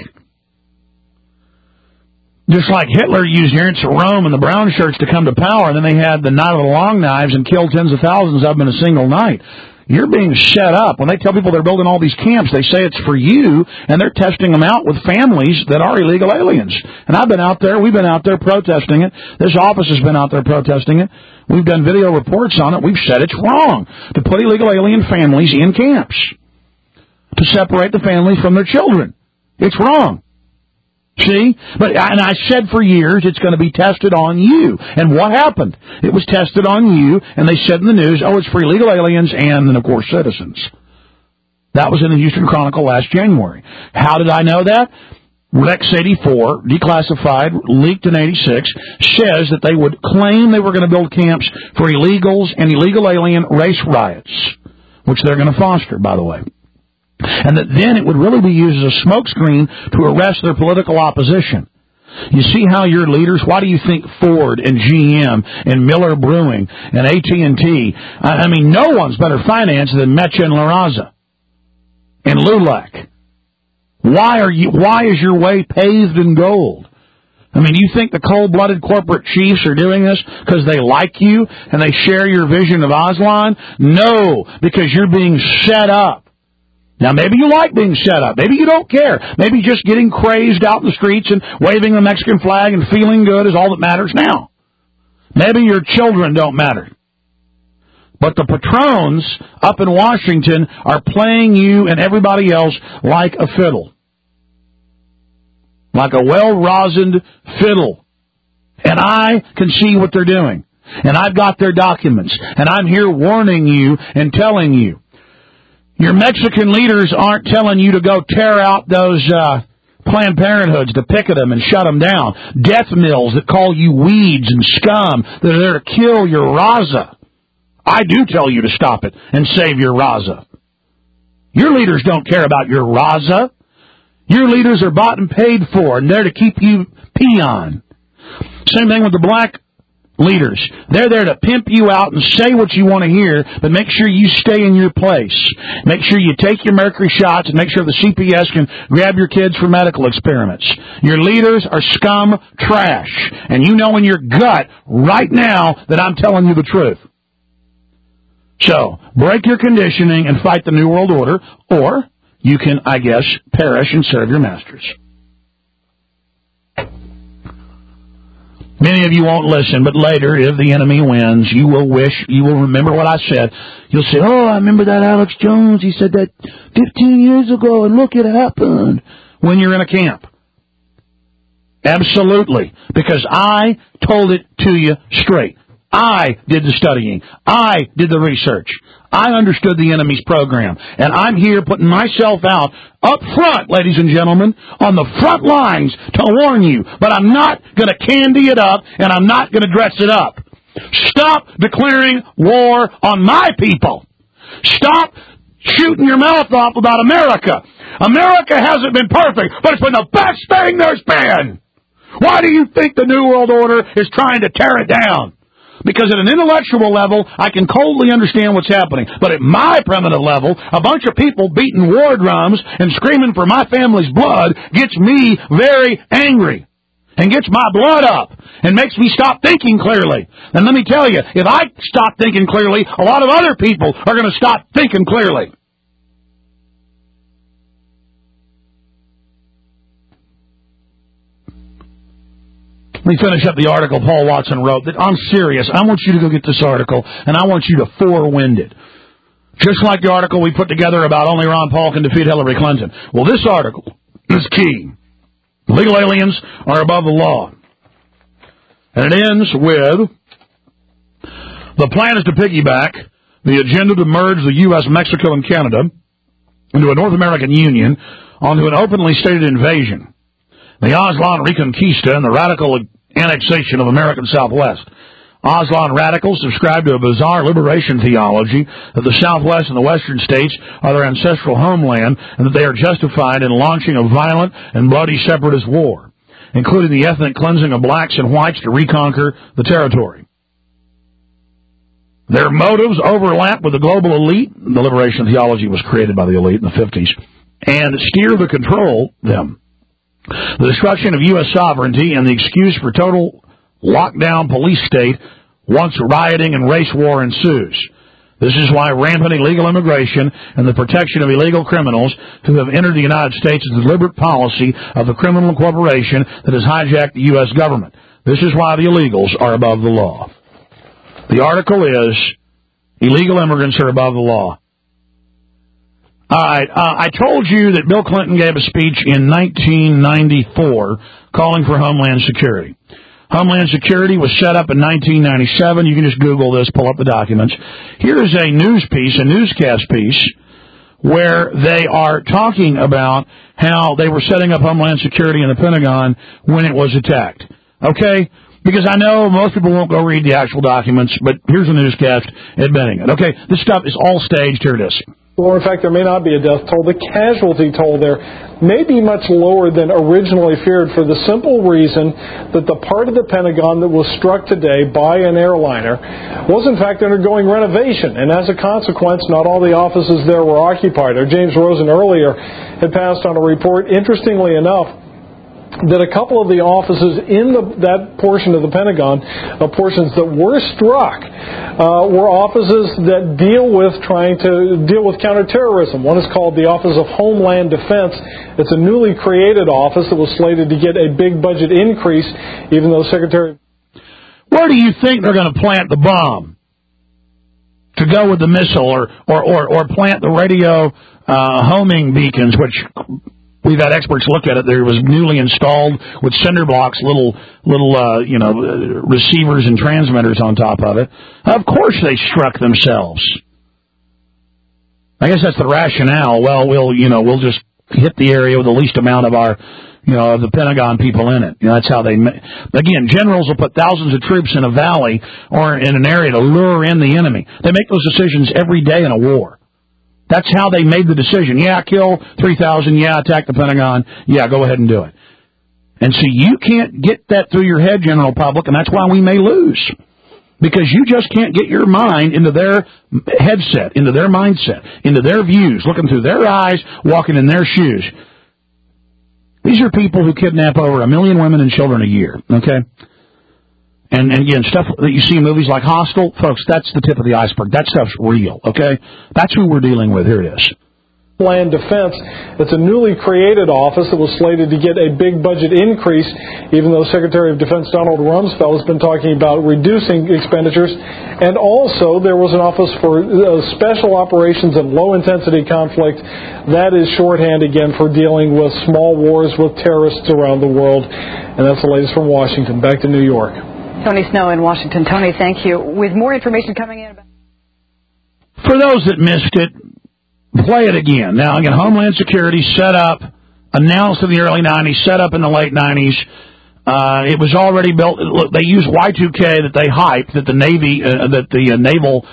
Just like Hitler used Ernst Röhm and the brown shirts to come to power, and then they had the Night of the Long Knives and killed tens of thousands of them in a single night. You're being set up. When they tell people they're building all these camps, they say it's for you, and they're testing them out with families that are illegal aliens. And I've been out there. We've been out there protesting it. This office has been out there protesting it. We've done video reports on it. We've said it's wrong to put illegal alien families in camps, to separate the families from their children. It's wrong. See? And I said for years it's going to be tested on you. And what happened? It was tested on you, and they said in the news, it's for illegal aliens and then, of course, citizens. That was in the Houston Chronicle last January. How did I know that? Rex 84, declassified, leaked in 86, says that they would claim they were going to build camps for illegals and illegal alien race riots, which they're going to foster, by the way. And that then it would really be used as a smokescreen to arrest their political opposition. You see how your leaders, why do you think Ford and GM and Miller Brewing and AT&T, I mean, no one's better financed than Mecha and La Raza and LULAC. Why is your way paved in gold? I mean, you think the cold-blooded corporate chiefs are doing this because they like you and they share your vision of Aslan? No, because you're being set up. Now, maybe you like being set up. Maybe you don't care. Maybe just getting crazed out in the streets and waving the Mexican flag and feeling good is all that matters now. Maybe your children don't matter. But the patrons up in Washington are playing you and everybody else like a fiddle. Like a well-rosined fiddle. And I can see what they're doing. And I've got their documents. And I'm here warning you and telling you. Your Mexican leaders aren't telling you to go tear out those Planned Parenthoods, to picket them and shut them down. Death mills that call you weeds and scum that are there to kill your Raza. I do tell you to stop it and save your Raza. Your leaders don't care about your Raza. Your leaders are bought and paid for and there to keep you peon. Same thing with the black leaders. They're there to pimp you out and say what you want to hear, but make sure you stay in your place. Make sure you take your mercury shots and make sure the CPS can grab your kids for medical experiments. Your leaders are scum trash, and you know in your gut right now that I'm telling you the truth. So, break your conditioning and fight the New World Order, or you can, I guess, perish and serve your masters. Many of you won't listen, but later, if the enemy wins, you will remember what I said. You'll say, oh, I remember that Alex Jones. He said that 15 years ago, and look, it happened. When you're in a camp. Absolutely. Because I told it to you straight. I did the studying. I did the research. I understood the enemy's program. And I'm here putting myself out up front, ladies and gentlemen, on the front lines to warn you. But I'm not going to candy it up, and I'm not going to dress it up. Stop declaring war on my people. Stop shooting your mouth off about America. America hasn't been perfect, but it's been the best thing there's been. Why do you think the New World Order is trying to tear it down? Because at an intellectual level, I can coldly understand what's happening. But at my primitive level, a bunch of people beating war drums and screaming for my family's blood gets me very angry. And gets my blood up. And makes me stop thinking clearly. And let me tell you, if I stop thinking clearly, a lot of other people are going to stop thinking clearly. Let me finish up the article Paul Watson wrote. That I'm serious. I want you to go get this article, and I want you to forewind it. Just like the article we put together about only Ron Paul can defeat Hillary Clinton. Well, this article is key. Legal aliens are above the law. And it ends with, the plan is to piggyback the agenda to merge the U.S., Mexico, and Canada into a North American Union onto an openly stated invasion. The Aztlan Reconquista and the radical annexation of American Southwest. Aztlan radicals subscribe to a bizarre liberation theology that the Southwest and the Western states are their ancestral homeland and that they are justified in launching a violent and bloody separatist war, including the ethnic cleansing of blacks and whites to reconquer the territory. Their motives overlap with the global elite. The liberation theology was created by the elite in the 50s, and steer to control them. The destruction of U.S. sovereignty and the excuse for total lockdown police state once rioting and race war ensues. This is why rampant illegal immigration and the protection of illegal criminals who have entered the United States is a deliberate policy of the criminal corporation that has hijacked the U.S. government. This is why the illegals are above the law. The article is, illegal immigrants are above the law. All right, I told you that Bill Clinton gave a speech in 1994 calling for Homeland Security. Homeland Security was set up in 1997. You can just Google this, pull up the documents. Here is a newscast piece, where they are talking about how they were setting up Homeland Security in the Pentagon when it was attacked. Okay? Because I know most people won't go read the actual documents, but here's a newscast admitting it. Okay? This stuff is all staged. Here it is. Or, in fact, there may not be a death toll. The casualty toll there may be much lower than originally feared for the simple reason that the part of the Pentagon that was struck today by an airliner was, in fact, undergoing renovation. And as a consequence, not all the offices there were occupied. Our James Rosen earlier had passed on a report, interestingly enough, that a couple of the offices in that portion of the Pentagon, portions that were struck, were offices that deal with counterterrorism. One is called the Office of Homeland Defense. It's a newly created office that was slated to get a big budget increase, even though Secretary... Where do you think they're going to plant the bomb? To go with the missile or plant the radio homing beacons, which... We've had experts look at it. There was newly installed with cinder blocks, little receivers and transmitters on top of it. Of course they struck themselves. I guess that's the rationale. Well, we'll just hit the area with the least amount of our, of the Pentagon people in it. That's how they. Again, generals will put thousands of troops in a valley or in an area to lure in the enemy. They make those decisions every day in a war. That's how they made the decision. Yeah, kill 3,000. Yeah, attack the Pentagon. Yeah, go ahead and do it. And so you can't get that through your head, general public, and that's why we may lose. Because you just can't get your mind into their headset, into their mindset, into their views, looking through their eyes, walking in their shoes. These are people who kidnap over 1 million women and children a year, okay? And again, stuff that you see in movies like Hostel, folks, that's the tip of the iceberg. That stuff's real, okay? That's who we're dealing with. Here it is. Land Defense. It's a newly created office that was slated to get a big budget increase, even though Secretary of Defense Donald Rumsfeld has been talking about reducing expenditures. And also, there was an office for special operations and low-intensity conflict. That is shorthand, again, for dealing with small wars with terrorists around the world. And that's the latest from Washington. Back to New York. Tony Snow in Washington. Tony, thank you. With more information coming in. For those that missed it, play it again. Now, again, Homeland Security set up, announced in the early 90s, set up in the late 90s. It was already built. Look, they used Y2K that they hyped, that the Navy, that the Naval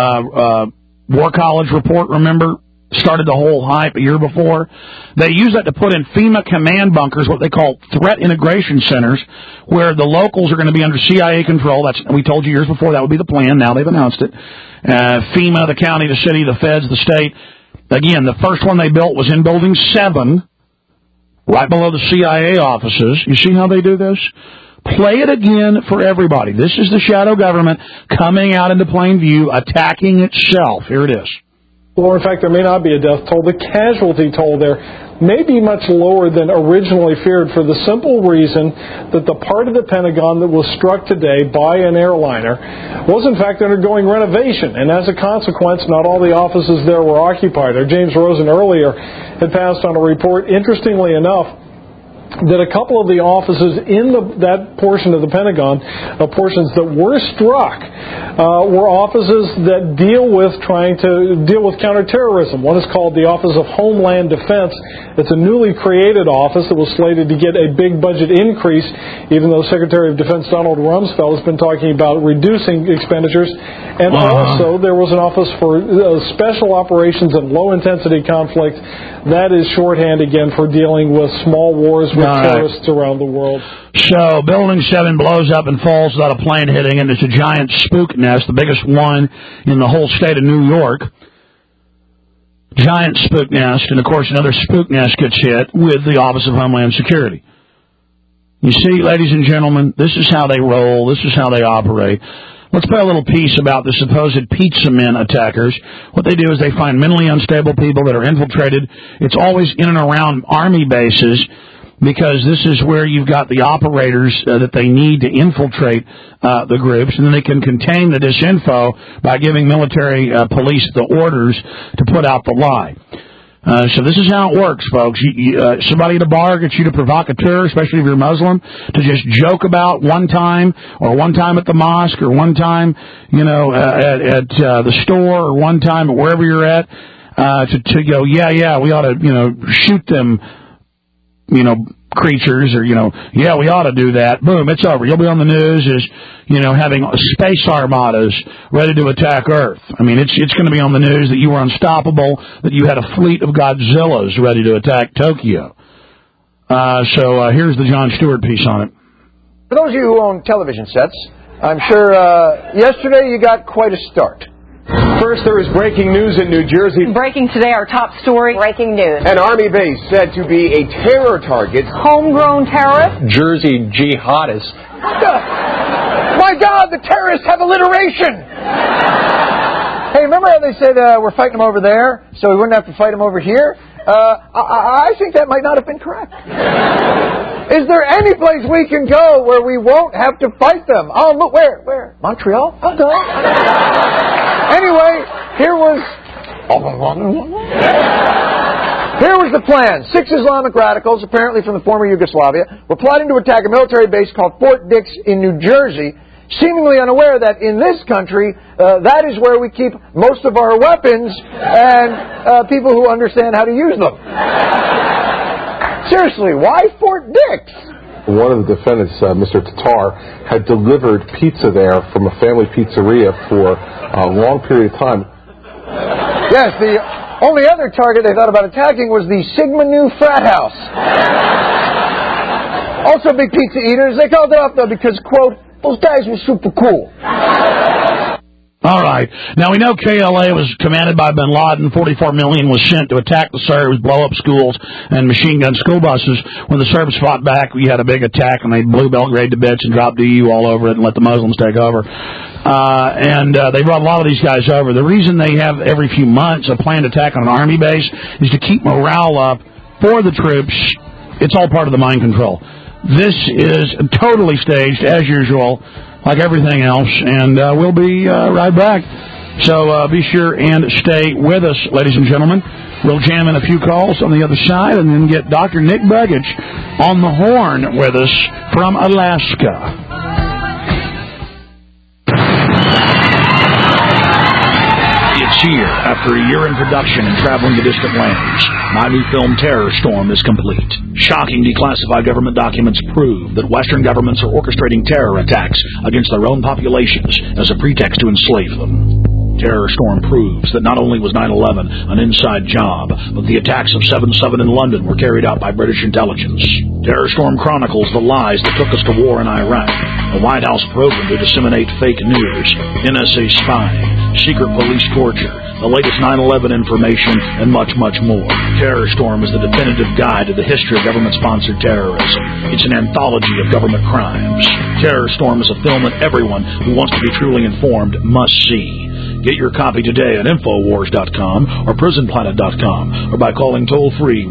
War College report, remember, started the whole hype a year before. They used that to put in FEMA command bunkers, what they call threat integration centers, where the locals are going to be under CIA control. We told you years before that would be the plan. Now they've announced it. FEMA, the county, the city, the feds, the state. Again, the first one they built was in Building 7, right below the CIA offices. You see how they do this? Play it again for everybody. This is the shadow government coming out into plain view, attacking itself. Here it is. Or, in fact, there may not be a death toll. The casualty toll there may be much lower than originally feared for the simple reason that the part of the Pentagon that was struck today by an airliner was, in fact, undergoing renovation. And as a consequence, not all the offices there were occupied. Our James Rosen earlier had passed on a report, interestingly enough, that a couple of the offices in that portion of the Pentagon, portions that were struck, were offices that deal with counterterrorism. One is called the Office of Homeland Defense. It's a newly created office that was slated to get a big budget increase, even though Secretary of Defense Donald Rumsfeld has been talking about reducing expenditures. And also, there was an office for special operations and low-intensity conflict. That is shorthand, again, for dealing with small wars with terrorists around the world. So, Building 7 blows up and falls without a plane hitting, and it's a giant spook nest, the biggest one in the whole state of New York. Giant spook nest, and of course another spook nest gets hit with the Office of Homeland Security. You see, ladies and gentlemen, this is how they roll, this is how they operate. Let's play a little piece about the supposed pizza men attackers. What they do is they find mentally unstable people that are infiltrated. It's always in and around Army bases, because this is where you've got the operators that they need to infiltrate the groups, and then they can contain the disinfo by giving military police the orders to put out the lie. So this is how it works, folks. Somebody at a bar gets you to provocateur, especially if you're Muslim, to just joke about one time at the mosque, or one time, at the store, or one time at wherever you're at, to go, yeah, we ought to, shoot them, creatures, or, yeah, we ought to do that. Boom, it's over. You'll be on the news as, having space armadas ready to attack Earth. I mean, it's going to be on the news that you were unstoppable, that you had a fleet of Godzillas ready to attack Tokyo. So here's the Jon Stewart piece on it. For those of you who own television sets, I'm sure yesterday you got quite a start. First, there is breaking news in New Jersey. Breaking today, our top story. Breaking news. An Army base said to be a terror target. Homegrown terrorist. Jersey jihadists. My God, the terrorists have alliteration! Hey, remember how they said we're fighting them over there, so we wouldn't have to fight them over here? I think that might not have been correct. Is there any place we can go where we won't have to fight them? Oh, look, where? Montreal? Okay. Anyway, here was the plan. 6 Islamic radicals, apparently from the former Yugoslavia, were plotting to attack a military base called Fort Dix in New Jersey, seemingly unaware that in this country, that is where we keep most of our weapons and people who understand how to use them. Seriously, why Fort Dix? One of the defendants, Mr. Tatar, had delivered pizza there from a family pizzeria for a long period of time. Yes, the only other target they thought about attacking was the Sigma Nu frat house. Also big pizza eaters. They called it off, though, because, quote, those guys were super cool. All right. Now, we know KLA was commanded by bin Laden. $44 million was sent to attack the Serbs, blow up schools, and machine gun school buses. When the Serbs fought back, we had a big attack, and they blew Belgrade to bits and dropped DU all over it and let the Muslims take over. They brought a lot of these guys over. The reason they have every few months a planned attack on an army base is to keep morale up for the troops. It's all part of the mind control. This is totally staged, as usual, like everything else, and we'll be right back. So be sure and stay with us, ladies and gentlemen. We'll jam in a few calls on the other side and then get Dr. Nick Begich on the horn with us from Alaska. It's here, after a year in production and traveling to distant lands. My new film, Terror Storm, is complete. Shocking declassified government documents prove that Western governments are orchestrating terror attacks against their own populations as a pretext to enslave them. Terror Storm proves that not only was 9/11 an inside job, but the attacks of 7/7 in London were carried out by British intelligence. Terror Storm chronicles the lies that took us to war in Iraq, the White House program to disseminate fake news, NSA spying, secret police torture, the latest 9/11 information, and much, much more. Terror Storm is the definitive guide to the history of government-sponsored terrorism. It's an anthology of government crimes. Terror Storm is a film that everyone who wants to be truly informed must see. Get your copy today at Infowars.com or PrisonPlanet.com or by calling toll-free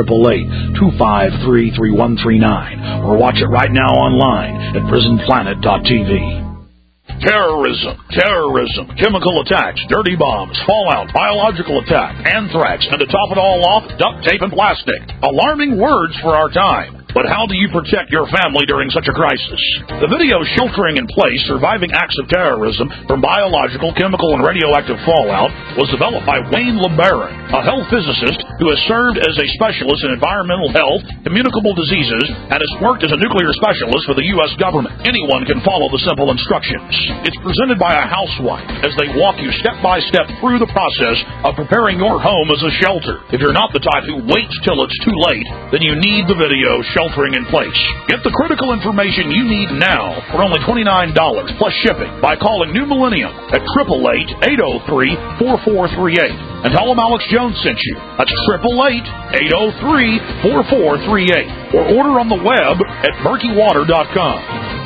1-888-253-3139 or watch it right now online at PrisonPlanet.tv. Terrorism, chemical attacks, dirty bombs, fallout, biological attack, anthrax, and to top it all off, duct tape and plastic. Alarming words for our time. But how do you protect your family during such a crisis? The video Sheltering in Place, Surviving Acts of Terrorism from Biological, Chemical, and Radioactive Fallout was developed by Wayne LeBaron, a health physicist who has served as a specialist in environmental health, communicable diseases, and has worked as a nuclear specialist for the U.S. government. Anyone can follow the simple instructions. It's presented by a housewife as they walk you step by step through the process of preparing your home as a shelter. If you're not the type who waits till it's too late, then you need the video Sheltering in Place. Get the critical information you need now for only $29 plus shipping by calling New Millennium at 888-803-4438 and tell them Alex Jones sent you. That's 888-803-4438 or order on the web at murkywater.com.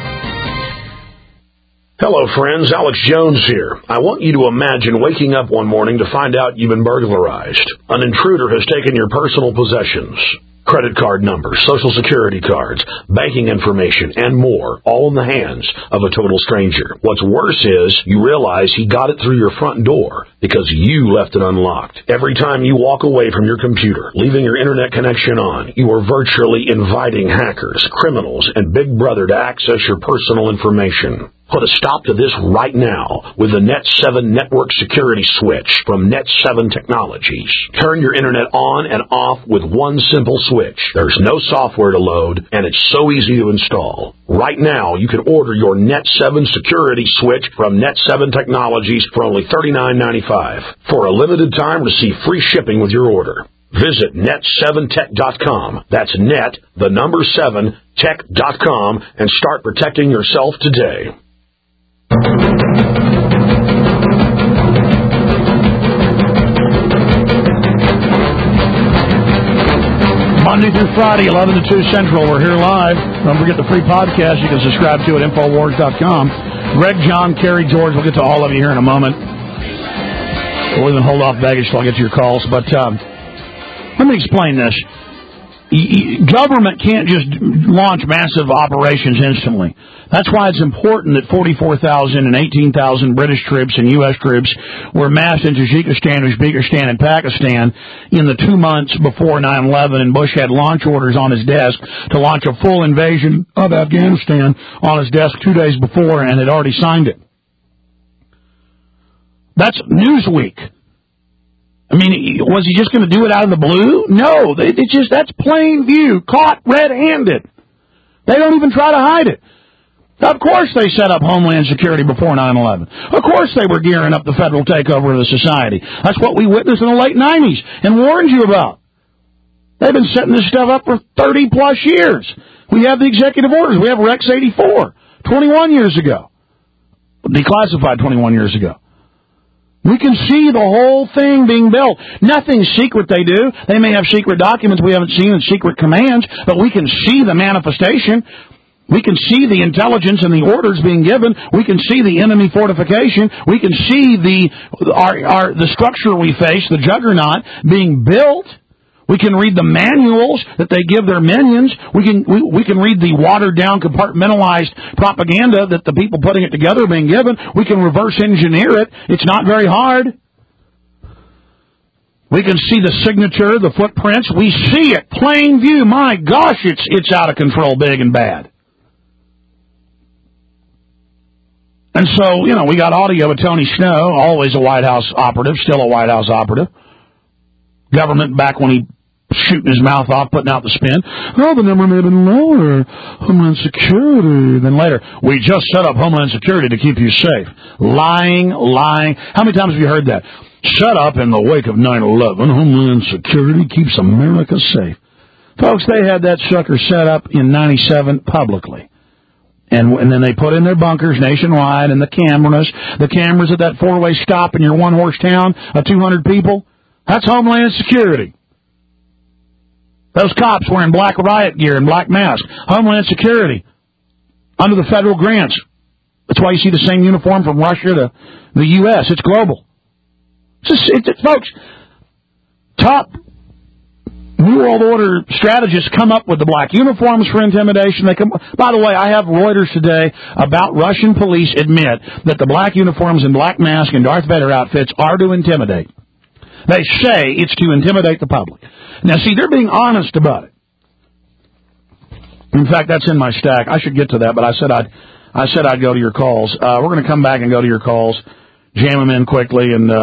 Hello, friends. Alex Jones here. I want you to imagine waking up one morning to find out you've been burglarized. An intruder has taken your personal possessions. Credit card numbers, social security cards, banking information, and more, all in the hands of a total stranger. What's worse is you realize he got it through your front door because you left it unlocked. Every time you walk away from your computer, leaving your internet connection on, you are virtually inviting hackers, criminals, and Big Brother to access your personal information. Put a stop to this right now with the Net7 Network Security Switch from Net7 Technologies. Turn your internet on and off with one simple switch. There's no software to load, and it's so easy to install. Right now, you can order your Net7 Security Switch from Net7 Technologies for only $39.95. For a limited time, receive free shipping with your order. Visit net7tech.com. That's net, the number 7, tech.com, and start protecting yourself today. Monday through Friday, 11 to 2 Central. We're here live. Don't forget the free podcast you can subscribe to at Infowars.com. Greg, John, Kerry, George, we'll get to all of you here in a moment. We'll even hold off baggage till I get to your calls. But let me explain this. Government can't just launch massive operations instantly. That's why it's important that 44,000 and 18,000 British troops and U.S. troops were massed into Tajikistan, Uzbekistan, and Pakistan in the 2 months before 9/11, and Bush had launch orders on his desk to launch a full invasion of Afghanistan on his desk 2 days before, and had already signed it. That's Newsweek. I mean, was he just going to do it out of the blue? No, that's plain view, caught red-handed. They don't even try to hide it. Of course they set up Homeland Security before 9/11. Of course they were gearing up the federal takeover of the society. That's what we witnessed in the late 90s and warned you about. They've been setting this stuff up for 30-plus years. We have the executive orders. We have Rex 84, 21 years ago. Declassified 21 years ago. We can see the whole thing being built. Nothing's secret they do. They may have secret documents we haven't seen and secret commands, but we can see the manifestation. We can see the intelligence and the orders being given. We can see the enemy fortification. We can see the structure we face, the juggernaut, being built. We can read the manuals that they give their minions. We can read the watered-down, compartmentalized propaganda that the people putting it together are being given. We can reverse engineer it. It's not very hard. We can see the signature, the footprints. We see it, plain view. My gosh, it's out of control, big and bad. And so, we got audio of Tony Snow, always a White House operative, still a White House operative. Government back when he shooting his mouth off, putting out the spin. Oh, the number may have been lower. Homeland Security. Then later, we just set up Homeland Security to keep you safe. Lying. How many times have you heard that? Set up in the wake of 9/11. Homeland Security keeps America safe. Folks, they had that sucker set up in 97 publicly. And then they put in their bunkers nationwide, and the cameras at that four-way stop in your one-horse town of 200 people, that's Homeland Security. Those cops wearing black riot gear and black masks. Homeland Security. Under the federal grants. That's why you see the same uniform from Russia to the U.S. It's global. Folks, top New World Order strategists come up with the black uniforms for intimidation. By the way, I have Reuters today about Russian police admit that the black uniforms and black mask and Darth Vader outfits are to intimidate. They say it's to intimidate the public. Now, see, they're being honest about it. In fact, that's in my stack. I should get to that, but I said I'd go to your calls. We're going to come back and go to your calls, jam them in quickly, and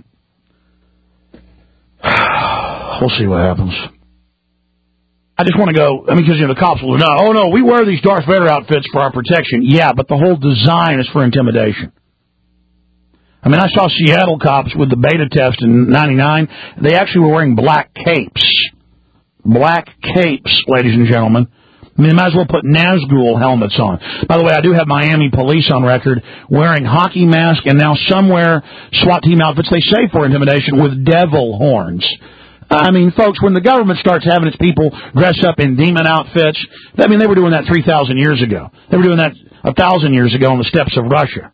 we'll see what happens. I just want to go, because the cops will no, we wear these Darth Vader outfits for our protection. Yeah, but the whole design is for intimidation. I saw Seattle cops with the beta test in 99. They actually were wearing black capes. Black capes, ladies and gentlemen. They might as well put Nazgul helmets on. By the way, I do have Miami police on record wearing hockey masks and now somewhere SWAT team outfits, they say for intimidation, with devil horns. Folks, when the government starts having its people dress up in demon outfits, they were doing that 3,000 years ago. They were doing that 1,000 years ago on the steppes of Russia.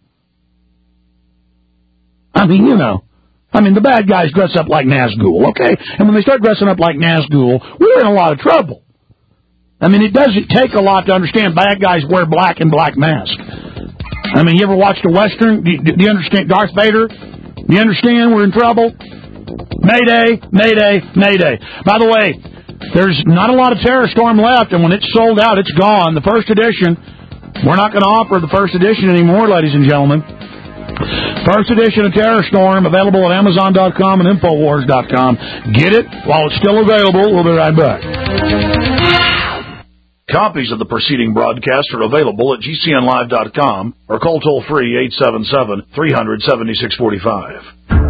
The bad guys dress up like Nazgul, okay? And when they start dressing up like Nazgul, we're in a lot of trouble. It doesn't take a lot to understand bad guys wear black and black masks. You ever watched a Western? Do you understand Darth Vader? Do you understand we're in trouble? Mayday, mayday, mayday. By the way, there's not a lot of Terror Storm left, and when it's sold out, it's gone. The first edition, we're not going to offer the first edition anymore, ladies and gentlemen. First edition of Terror Storm, available at Amazon.com and Infowars.com. Get it while it's still available. We'll be right back. Copies of the preceding broadcast are available at GCNlive.com or call toll-free 877-300-7645.